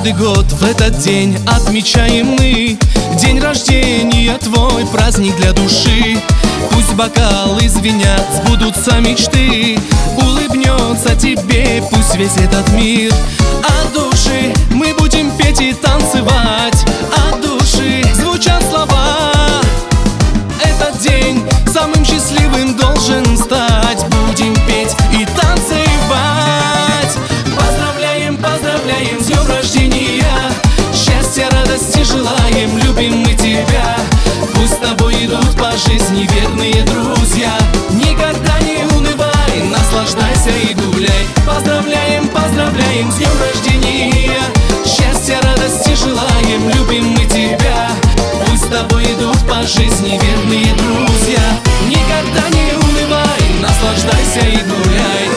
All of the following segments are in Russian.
Каждый год в этот день отмечаем мы день рождения твой, праздник для души. Пусть бокалы звенят, сбудутся мечты, улыбнется тебе пусть весь этот мир. От души мы будем петь и танцевать, от души звучат слова. Этот день самым счастливым должен стать. Будем петь и танцевать. Поздравляем, поздравляем с днем рождения, счастья, радости желаем, любим мы тебя. Пусть с тобой идут по жизни верные друзья. Никогда не унывай, наслаждайся и гуляй. Поздравляем, поздравляем с днем рождения, счастья, радости желаем, любим мы тебя. Пусть с тобой идут по жизни верные друзья. Никогда не унывай, наслаждайся и гуляй.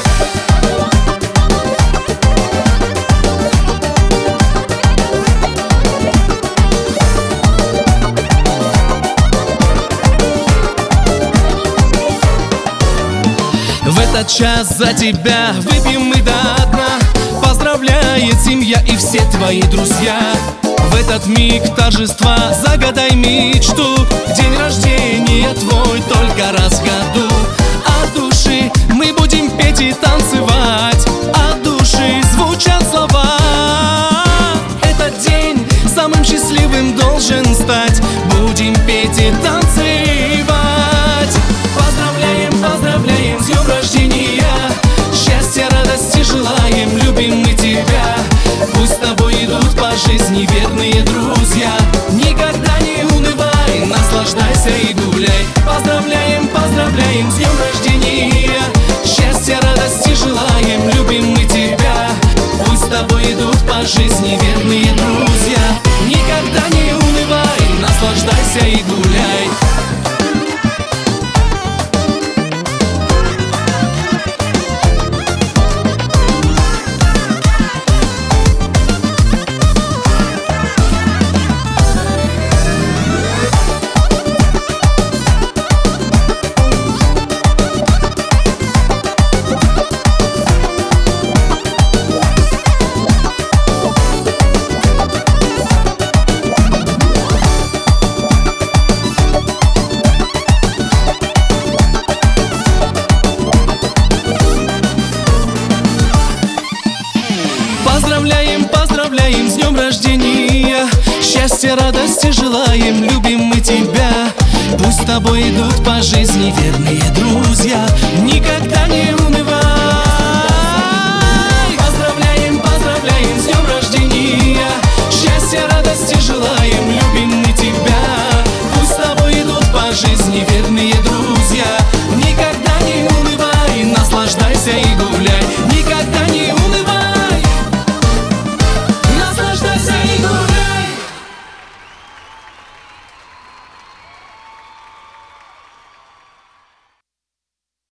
В этот час за тебя выпьем мы до дна. Поздравляет семья и все твои друзья. В этот миг торжества загадай мечту. День рождения твой только раз в году. От души мы будем петь и танцевать, от души звучат слова. Этот день самым счастливым должен стать. Будем петь и танцевать. Поздравляем, поздравляем с днем рождения, счастья, радости желаем, любим мы тебя. Пусть с тобой идут по жизни верные друзья. Никогда не унывай, наслаждайся и гуляй. Поздравляем, поздравляем с днем рождения, счастья, радости желаем, любим мы тебя. Пусть с тобой идут по жизни верные друзья. Никогда не унывай, наслаждайся и гуляй. Поздравляем, поздравляем с днем рождения, счастья, радости желаем, любим мы тебя. Пусть с тобой идут по жизни верные друзья. Никогда не